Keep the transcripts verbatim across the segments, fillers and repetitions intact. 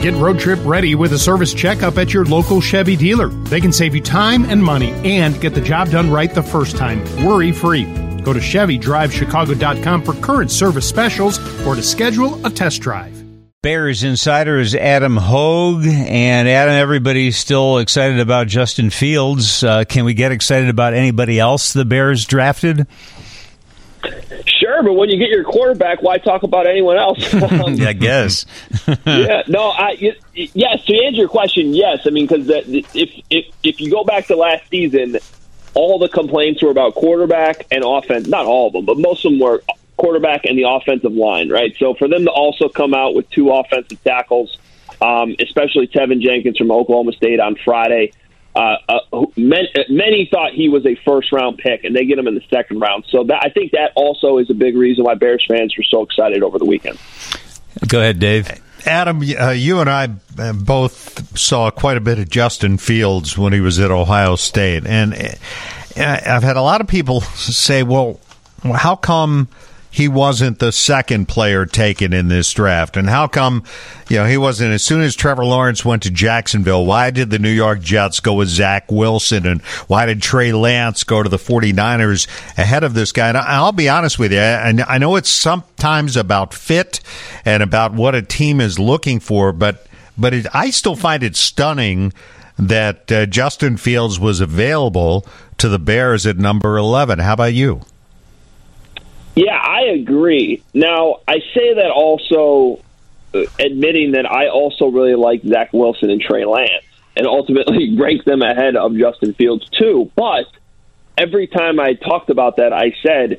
Get road trip ready with a service checkup at your local Chevy dealer. They can save you time and money and get the job done right the first time, worry-free. Go to Chevy Drive Chicago dot com for current service specials or to schedule a test drive. Bears insider is Adam Hogue. And Adam, everybody's still excited about Justin Fields. Uh, can we get excited about anybody else the Bears drafted? Sure, but when you get your quarterback, why talk about anyone else? um, yeah, I guess. yeah, no, I, yes, to answer your question, yes. I mean, because if, if, if you go back to last season, all the complaints were about quarterback and offense. Not all of them, but most of them were quarterback and the offensive line, right? So for them to also come out with two offensive tackles, um, especially Tevin Jenkins from Oklahoma State on Friday, uh, uh, many, many thought he was a first-round pick, and they get him in the second round. So that, I think that also is a big reason why Bears fans were so excited over the weekend. Go ahead, Dave. Adam, uh, you and I both saw quite a bit of Justin Fields when he was at Ohio State. And I've had a lot of people say, well, how come he wasn't the second player taken in this draft? And how come, you know, he wasn't, as soon as Trevor Lawrence went to Jacksonville, why did the New York Jets go with Zach Wilson? And why did Trey Lance go to the 49ers ahead of this guy? And I'll be honest with you, and I know it's sometimes about fit and about what a team is looking for, but but it, I still find it stunning that uh, Justin Fields was available to the Bears at number eleven. How about you? Yeah, I agree. Now, I say that also uh, admitting that I also really like Zach Wilson and Trey Lance and ultimately rank them ahead of Justin Fields too. But every time I talked about that, I said,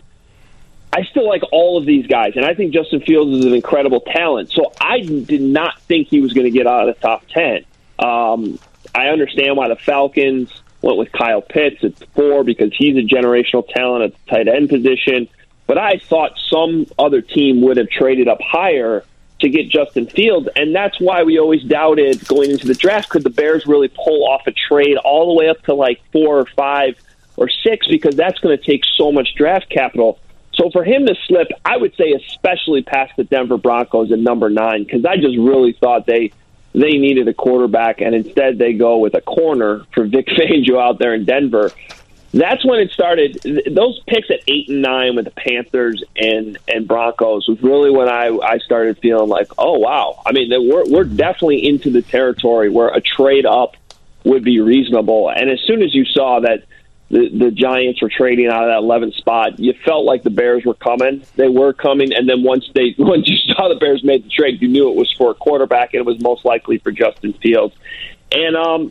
I still like all of these guys, and I think Justin Fields is an incredible talent. So I did not think he was going to get out of the top ten. Um, I understand why the Falcons went with Kyle Pitts at four because he's a generational talent at the tight end position. But I thought some other team would have traded up higher to get Justin Fields, and that's why we always doubted going into the draft, could the Bears really pull off a trade all the way up to like four or five or six, because that's going to take so much draft capital. So for him to slip, I would say especially past the Denver Broncos at number nine, because I just really thought they they needed a quarterback, and instead they go with a corner for Vic Fangio out there in Denver. That's when it started. Those picks at eight and nine with the Panthers and, and Broncos was really when I, I started feeling like, oh, wow. I mean, we're, we're definitely into the territory where a trade up would be reasonable. And as soon as you saw that the, the Giants were trading out of that eleventh spot, you felt like the Bears were coming. They were coming. And then once they once you saw the Bears made the trade, you knew it was for a quarterback, and it was most likely for Justin Fields. And um,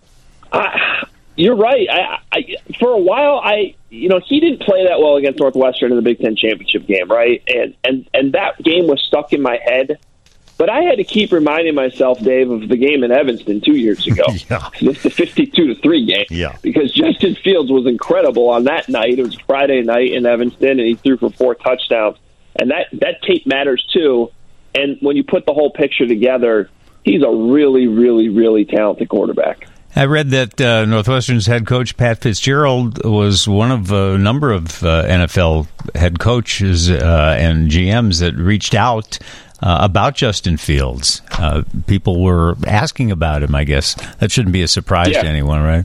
I You're right. I, I, for a while, I you know he didn't play that well against Northwestern in the Big Ten championship game, right? And and and that game was stuck in my head. But I had to keep reminding myself, Dave, of the game in Evanston two years ago. yeah. It's the fifty-two to three game. Yeah. Because Justin Fields was incredible on that night. It was Friday night in Evanston, and he threw for four touchdowns. And that that tape matters too. And when you put the whole picture together, he's a really, really, really talented quarterback. I read that uh, Northwestern's head coach, Pat Fitzgerald, was one of a number of uh, N F L head coaches uh, and G Ms that reached out uh, about Justin Fields. Uh, people were asking about him, I guess. That shouldn't be a surprise yeah. to anyone, right?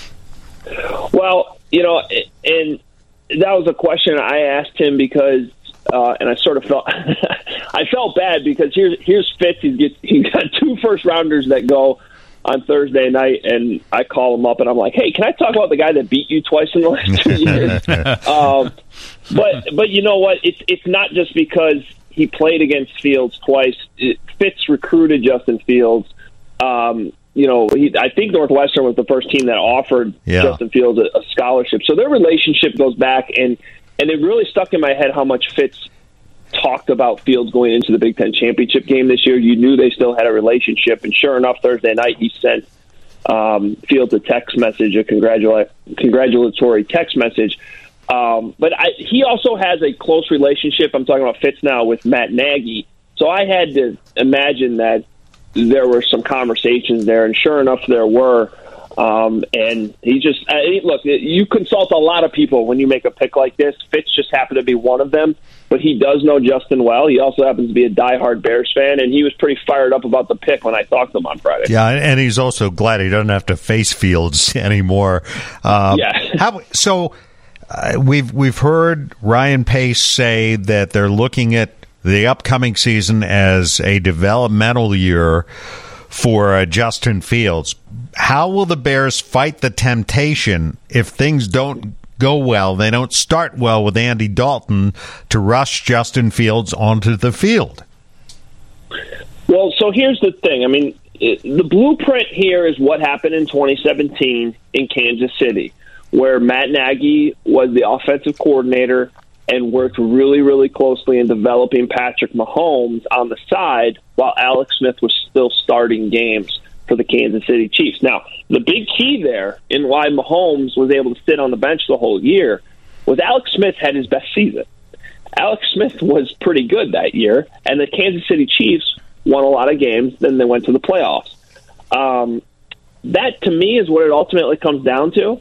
Well, you know, and that was a question I asked him because, uh, and I sort of felt, I felt bad because here's, here's Fitz. He's, get, he's got two first-rounders that go on Thursday night, and I call him up and I'm like, hey, can I talk about the guy that beat you twice in the last two years? um, but but you know what? It's it's not just because he played against Fields twice. It, Fitz recruited Justin Fields. Um, you know, he, I think Northwestern was the first team that offered yeah. Justin Fields a, a scholarship. So their relationship goes back, and and it really stuck in my head how much Fitz talked about Fields going into the Big Ten championship game this year. You knew they still had a relationship, and sure enough, Thursday night he sent um, Fields a text message, a congratula- congratulatory text message. Um, but I, he also has a close relationship, I'm talking about Fitz now, with Matt Nagy. So I had to imagine that there were some conversations there, and sure enough there were. Um, and he just uh, look. You consult a lot of people when you make a pick like this. Fitz just happened to be one of them, but he does know Justin well. He also happens to be a diehard Bears fan, and he was pretty fired up about the pick when I talked to him on Friday. Yeah, and he's also glad he doesn't have to face Fields anymore. Uh, yeah. how, so uh, we've we've heard Ryan Pace say that they're looking at the upcoming season as a developmental year for uh, Justin Fields. How will the Bears fight the temptation if things don't go well, they don't start well with Andy Dalton, to rush Justin Fields onto the field? Well, so here's the thing. I mean, it, the blueprint here is what happened in twenty seventeen in Kansas City, where Matt Nagy was the offensive coordinator and worked really, really closely in developing Patrick Mahomes on the side while Alex Smith was still starting games for the Kansas City Chiefs. Now, the big key there in why Mahomes was able to sit on the bench the whole year was Alex Smith had his best season. Alex Smith was pretty good that year, and the Kansas City Chiefs won a lot of games, then they went to the playoffs. Um, that, to me, is what it ultimately comes down to.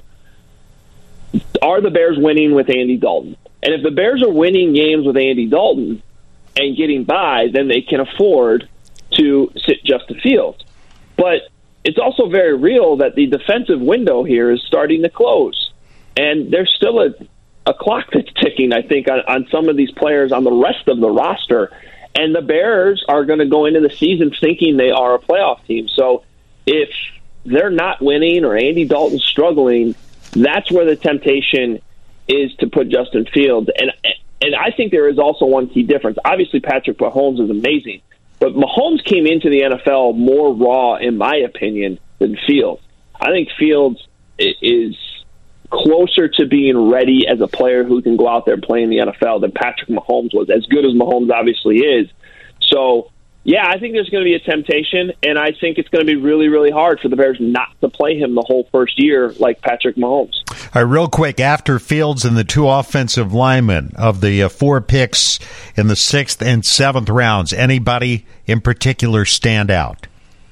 Are the Bears winning with Andy Dalton? And if the Bears are winning games with Andy Dalton and getting by, then they can afford to sit Justin Fields. But it's also very real that the defensive window here is starting to close. And there's still a, a clock that's ticking, I think, on, on some of these players on the rest of the roster. And the Bears are going to go into the season thinking they are a playoff team. So if they're not winning or Andy Dalton's struggling, that's where the temptation is to put Justin Fields. And, and I think there is also one key difference. Obviously, Patrick Mahomes is amazing. But Mahomes came into the N F L more raw, in my opinion, than Fields. I think Fields is closer to being ready as a player who can go out there and play in the N F L than Patrick Mahomes was, as good as Mahomes obviously is. So, yeah, I think there's going to be a temptation, and I think it's going to be really, really hard for the Bears not to play him the whole first year like Patrick Mahomes. All right, real quick, after Fields and the two offensive linemen of the uh, four picks in the sixth and seventh rounds, anybody in particular stand out?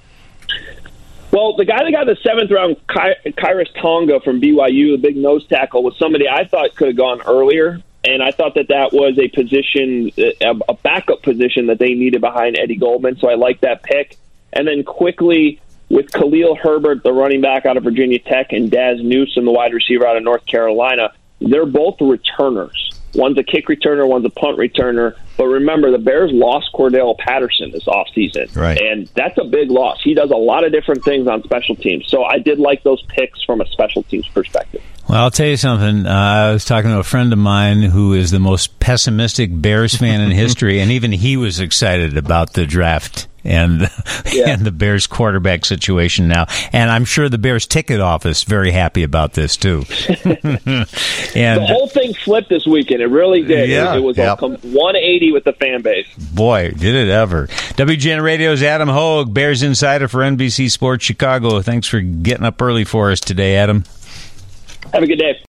Well, the guy that got the seventh round, Ky- Kyrus Tonga from B Y U, the big nose tackle, was somebody I thought could have gone earlier. And I thought that that was a position, a backup position that they needed behind Eddie Goldman. So I like that pick. And then quickly with Khalil Herbert, the running back out of Virginia Tech, and Daz Newsome, the wide receiver out of North Carolina, they're both returners. One's a kick returner, one's a punt returner. But remember, the Bears lost Cordell Patterson this offseason. Right. And that's a big loss. He does a lot of different things on special teams. So I did like those picks from a special teams perspective. Well, I'll tell you something. Uh, I was talking to a friend of mine who is the most pessimistic Bears fan in history, and even he was excited about the draft and yeah. and the Bears quarterback situation now. And I'm sure the Bears ticket office very happy about this too. and the whole thing flipped this weekend. It really did. Yeah, it, it was yep. a one eighty with the fan base. Boy, did it ever. W G N Radio's Adam Hogue, Bears insider for N B C Sports Chicago. Thanks for getting up early for us today, Adam. Have a good day.